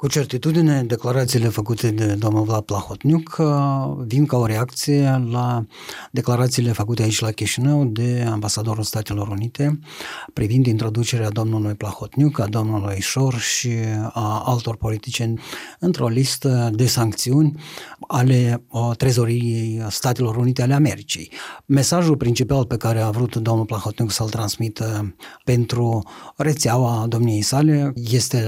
Cu certitudine, declarațiile făcute de domnul Vlad Plahotniuc vin ca o reacție la declarațiile făcute aici la Chișinău de ambasadorul Statelor Unite privind introducerea domnului Plahotniuc, a domnului Șor și a altor politicieni într-o listă de sancțiuni ale trezoriei Statelor Unite ale Americii. Mesajul principal pe care a vrut domnul Plahotniuc să-l transmită pentru rețeaua domniei sale este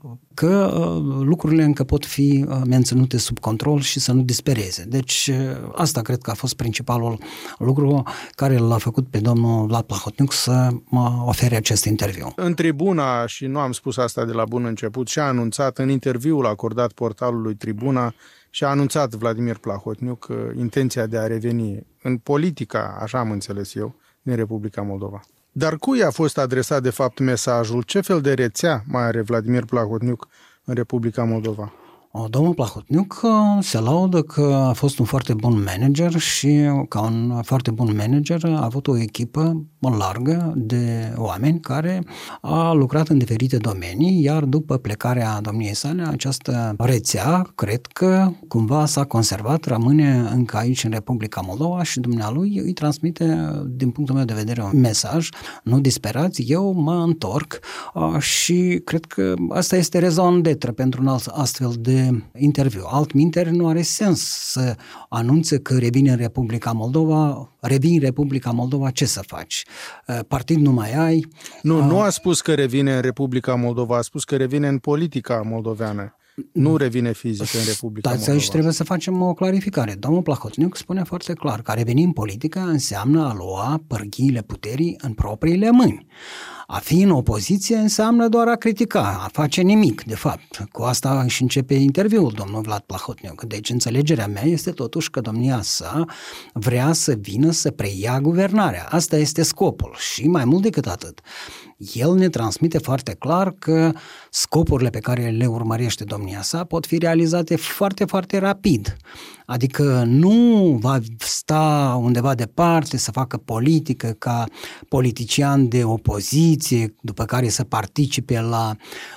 că lucrurile încă pot fi menținute sub control și să nu dispereze. Deci asta cred că a fost principalul lucru care l-a făcut pe domnul Vlad Plahotniuc să ofere acest interviu. În Tribuna, și nu am spus asta de la bun început, și-a anunțat în interviul acordat portalului Tribuna, și-a anunțat Vladimir Plahotniuc intenția de a reveni în politica, așa am înțeles eu, din Republica Moldova. Dar cui a fost adresat de fapt mesajul? Ce fel de rețea mai are Vladimir Plahotniuc în Republica Moldova? Domnul Plahotniuc se laudă că a fost un foarte bun manager și ca un foarte bun manager a avut o echipă largă de oameni care a lucrat în diferite domenii, iar după plecarea domniei sale, această rețea, cred că cumva s-a conservat, rămâne încă aici în Republica Moldova și dumnealui îi transmite, din punctul meu de vedere, un mesaj: nu disperați, eu mă întorc, și cred că asta este raison d'être pentru un astfel de interviu. Altminteri nu are sens să anunțe că revine în Republica Moldova. Revii în Republica Moldova, ce să faci? Partid nu mai ai? Nu a spus că revine în Republica Moldova, a spus că revine în politica moldoveană. Nu revine fizic în Republica Moldova. Aici trebuie să facem o clarificare. Domnul Plahotniuc spune foarte clar că a reveni în politică înseamnă a lua pârghiile puterii în propriile mâini. A fi în opoziție înseamnă doar a critica, a face nimic, de fapt. Cu asta și începe interviul domnul Vlad Plahotniuc. Deci înțelegerea mea este totuși că domnia sa vrea să vină să preia guvernarea. Asta este scopul și mai mult decât atât. El ne transmite foarte clar că scopurile pe care le urmărește domnia sa pot fi realizate foarte, foarte rapid. Adică nu va sta undeva departe să facă politică ca politician de opoziție, după care să participe la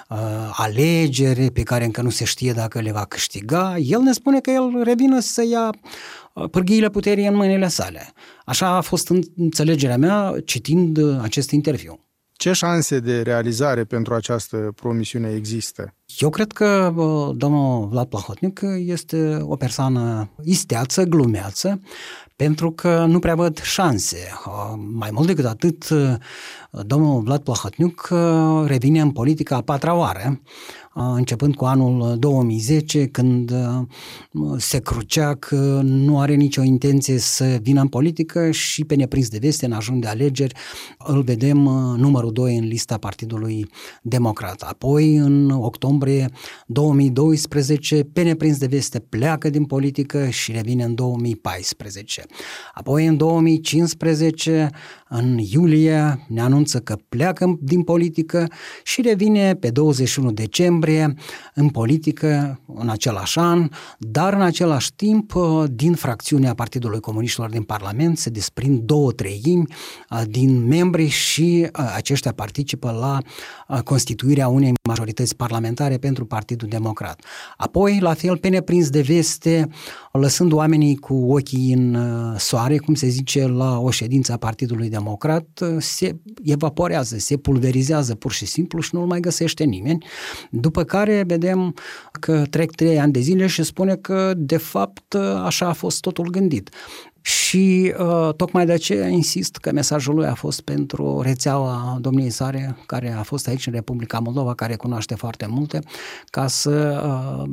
alegeri pe care încă nu se știe dacă le va câștiga. El ne spune că el revine să ia pârghiile puterii în mâinile sale. Așa a fost înțelegerea mea citind acest interviu. Ce șanse de realizare pentru această promisiune există? Eu cred că domnul Vlad Plahotniuc este o persoană isteață, glumeață, pentru că nu prea văd șanse. Mai mult decât atât, domnul Vlad Plahotniuc revine în politica a patra oară, începând cu anul 2010, când se crucea că nu are nicio intenție să vină în politică și pe neprins de veste, în ajun de alegeri, îl vedem numărul 2 în lista Partidului Democrat. Apoi, în octombrie 2012, pe neprins de veste, pleacă din politică și revine în 2014. Apoi, în 2015, în iulie, ne anunță că pleacă din politică și revine pe 21 decembrie în politică în același an, dar în același timp, din fracțiunea Partidului Comuniștilor din Parlament se desprind 2/3 din membri și aceștia participă la constituirea unei majorități parlamentare pentru Partidul Democrat. Apoi, la fel, pe neprins de veste, lăsând oamenii cu ochii în soare, cum se zice la o ședință a Partidului Democrat, se evaporează, se pulverizează pur și simplu și nu-l mai găsește nimeni. După care vedem că trec 3 ani de zile și spune că, de fapt, așa a fost totul gândit. Și tocmai de aceea insist că mesajul lui a fost pentru rețeaua domniei sale, care a fost aici în Republica Moldova, care cunoaște foarte multe, ca să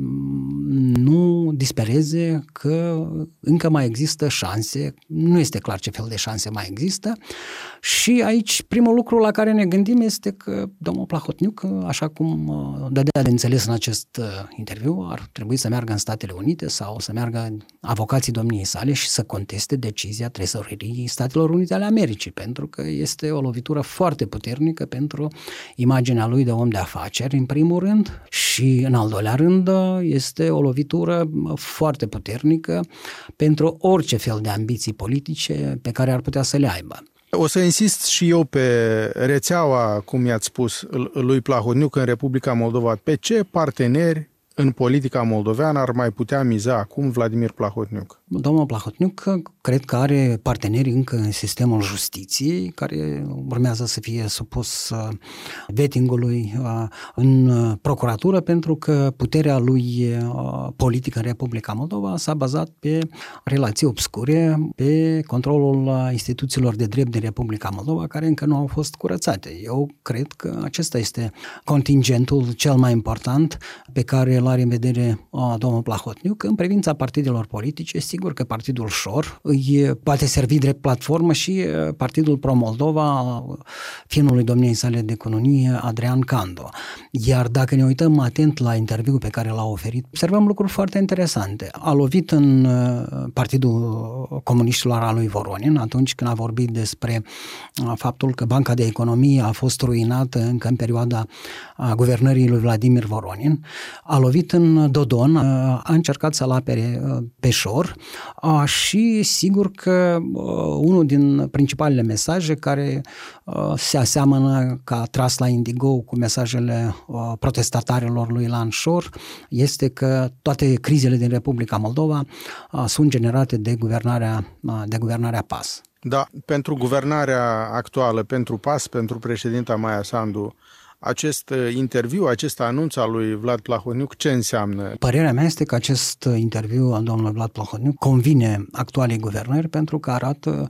nu dispereze că încă mai există șanse, nu este clar ce fel de șanse mai există. Și aici primul lucru la care ne gândim este că domnul Plahotniuc, așa cum dădea de înțeles în acest interviu, ar trebui să meargă în Statele Unite sau să meargă avocații domniei sale și să conteste decizia trezoreriei Statelor Unite ale Americii, pentru că este o lovitură foarte puternică pentru imaginea lui de om de afaceri, în primul rând, și în al doilea rând este o lovitură foarte puternică pentru orice fel de ambiții politice pe care ar putea să le aibă. O să insist și eu pe rețeaua, cum i-ați spus, lui Plahotniuc în Republica Moldova. Pe ce parteneri în politica moldoveană ar mai putea miza acum Vladimir Plahotniuc? Domnul Plahotniuc cred că are parteneri încă în sistemul justiției, care urmează să fie supus vettingului în procuratură, pentru că puterea lui politică în Republica Moldova s-a bazat pe relații obscure, pe controlul instituțiilor de drept din Republica Moldova, care încă nu au fost curățate. Eu cred că acesta este contingentul cel mai important pe care îl are în vedere domnul Plahotniuc. În privința partidelor politice, sigur că Partidul Șor îi poate servi drept platformă și Partidul Pro-Moldova, finului domniei sale de cununie, Adrian Candu. Iar dacă ne uităm atent la interviul pe care l-a oferit, observăm lucruri foarte interesante. A lovit în Partidul Comuniștilor al lui Voronin, atunci când a vorbit despre faptul că Banca de Economie a fost ruinată încă în perioada guvernării lui Vladimir Voronin. A lovit în Dodon, a încercat să-l apere pe Șor și sigur că unul din principalele mesaje care se aseamănă ca tras la indigo cu mesajele protestatarilor lui Ilan Șor este că toate crizele din Republica Moldova sunt generate de guvernarea PAS. Da, pentru guvernarea actuală, pentru PAS, pentru președinta Maia Sandu, acest interviu, acest anunț al lui Vlad Plahotniuc, ce înseamnă? Părerea mea este că acest interviu al domnului Vlad Plahotniuc convine actualei guvernări, pentru că arată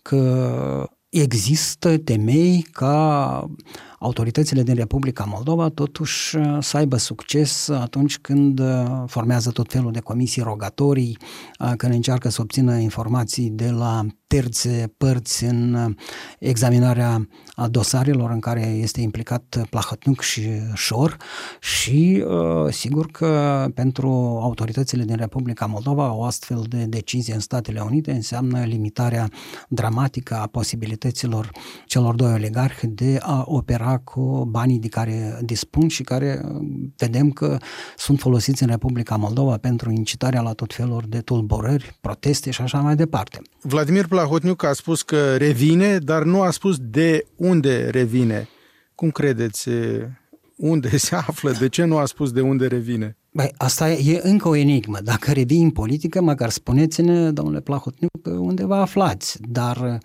că există temei ca autoritățile din Republica Moldova totuși să aibă succes atunci când formează tot felul de comisii rogatorii, când încearcă să obțină informații de la terțe părți în examinarea dosarelor în care este implicat Plahotniuc și Șor și sigur că pentru autoritățile din Republica Moldova o astfel de decizie în Statele Unite înseamnă limitarea dramatică a posibilităților celor doi oligarhi de a opera cu banii de care dispun și care vedem că sunt folosiți în Republica Moldova pentru incitarea la tot felul de tulburări, proteste și așa mai departe. Vladimir Plahotniuc a spus că revine, dar nu a spus de unde revine. Cum credeți? Unde se află? De ce nu a spus de unde revine? Băi, asta e încă o enigmă. Dacă revii în politică, măcar spuneți-ne, domnule Plahotniuc, unde vă aflați. Dar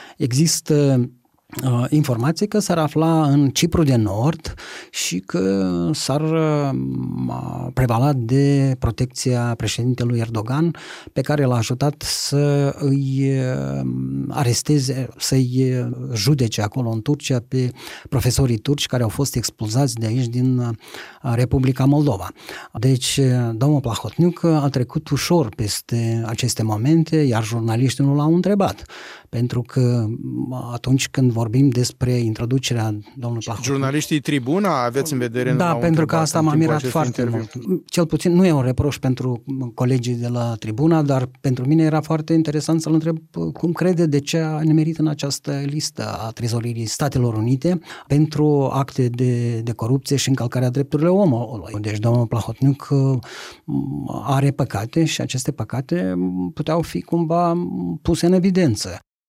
există informație că s-ar afla în Cipru de Nord și că s-ar prevala de protecția președintelui Erdogan, pe care l-a ajutat să îi aresteze, să-i judece acolo în Turcia pe profesorii turci care au fost expulzați de aici din Republica Moldova. Deci, domnul Plahotniuc a trecut ușor peste aceste momente, iar jurnaliștii nu l-au întrebat. Pentru că atunci când vorbim despre introducerea domnului Plahotniuc... Jurnaliștii Tribuna aveți în vedere? Da, pentru că asta m-a mirat foarte mult. Cel puțin nu e un reproș pentru colegii de la Tribuna, dar pentru mine era foarte interesant să-l întreb cum crede de ce a nimerit în această listă a Trezorierii Statelor Unite pentru acte de corupție și încălcarea drepturilor omului. Deci domnul Plahotniuc are păcate și aceste păcate puteau fi cumva puse în evidență.